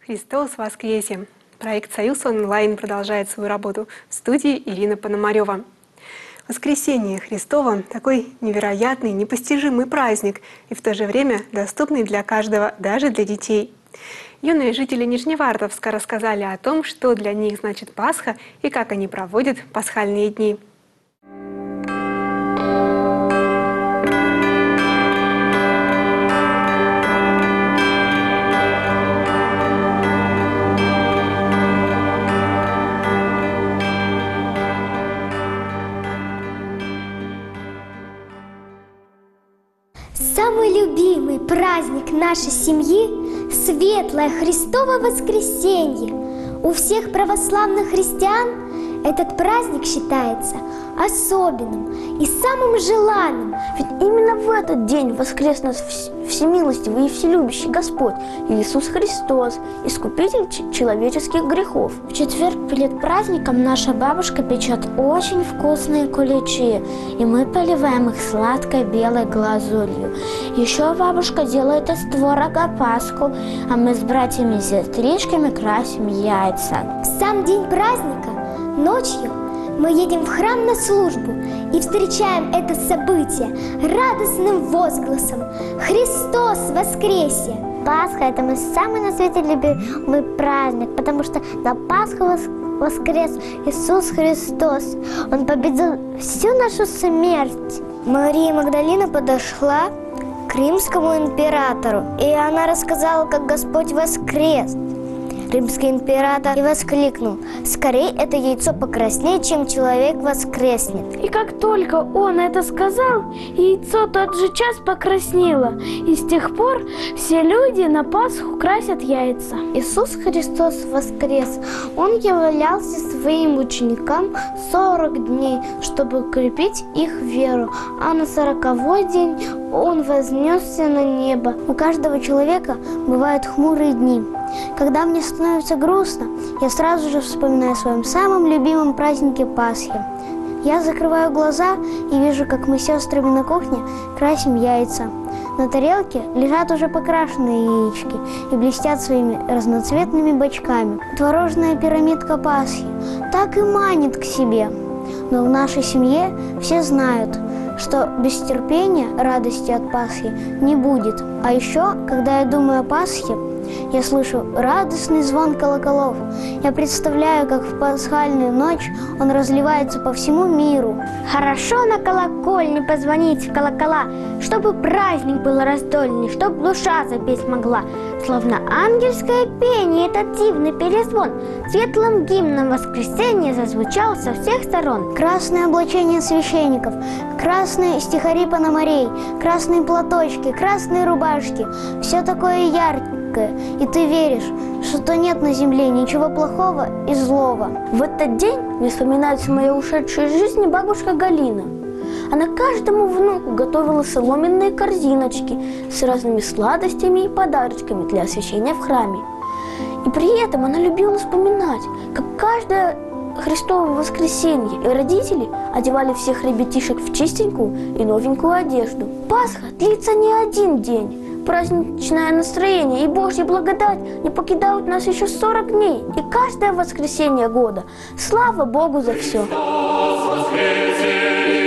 Христос воскресе! Проект «Союз онлайн» продолжает свою работу. В студии Ирина Пономарева. Воскресение Христово – такой невероятный, непостижимый праздник и в то же время доступный для каждого, даже для детей. Юные жители Нижневартовска рассказали о том, что для них значит Пасха и как они проводят пасхальные дни. Самый любимый праздник нашей семьи – Светлое Христово воскресенье. У всех православных христиан этот праздник считается особенным и самым желанным. Ведь именно в этот день воскрес нас всемилостивый и вселюбящий Господь Иисус Христос, Искупитель человеческих грехов. В четверг перед праздником наша бабушка печет очень вкусные куличи, и мы поливаем их сладкой белой глазурью. Еще бабушка делает из творога пасху, а мы с братьями и сестричками красим яйца. В сам день праздника, ночью, мы едем в храм на службу и встречаем это событие радостным возгласом «Христос воскресе!». Пасха – это мой самый на свете любимый праздник, потому что на Пасху воскрес Иисус Христос. Он победил всю нашу смерть. Мария Магдалина подошла к римскому императору, и она рассказала, как Господь воскрес. Римский император и воскликнул: «Скорее это яйцо покраснеет, чем человек воскреснет». И как только он это сказал, яйцо тот же час покраснело. И с тех пор все люди на Пасху красят яйца. Иисус Христос воскрес. Он являлся своим ученикам 40 дней, чтобы укрепить их веру. А на 40-й день он вознесся на небо. У каждого человека бывают хмурые дни. Когда мне становится грустно, я сразу же вспоминаю о своем самом любимом празднике Пасхи. Я закрываю глаза и вижу, как мы с сестрами на кухне красим яйца. На тарелке лежат уже покрашенные яички и блестят своими разноцветными бочками. Творожная пирамидка Пасхи так и манит к себе. Но в нашей семье все знают, что без терпения радости от Пасхи не будет. А еще, когда я думаю о Пасхе, я слышу радостный звон колоколов. Я представляю, как в пасхальную ночь он разливается по всему миру. Хорошо на колокольне позвонить в колокола, чтобы праздник был раздольный, чтоб душа запеть могла. Словно ангельское пение, этот дивный перезвон светлым гимном воскресенья зазвучал со всех сторон. Красное облачение священников, красные стихари пономарей, красные платочки, красные рубашки. Все такое яркое. И ты веришь, что нет на земле ничего плохого и злого. В этот день мне вспоминается моя ушедшая из жизни бабушка Галина. Она каждому внуку готовила соломенные корзиночки с разными сладостями и подарочками для освящения в храме. И при этом она любила вспоминать, как каждое Христово воскресенье и родители одевали всех ребятишек в чистенькую и новенькую одежду. Пасха длится не один день. Праздничное настроение и Божья благодать не покидают нас еще 40 дней и каждое воскресенье года. Слава Богу за все!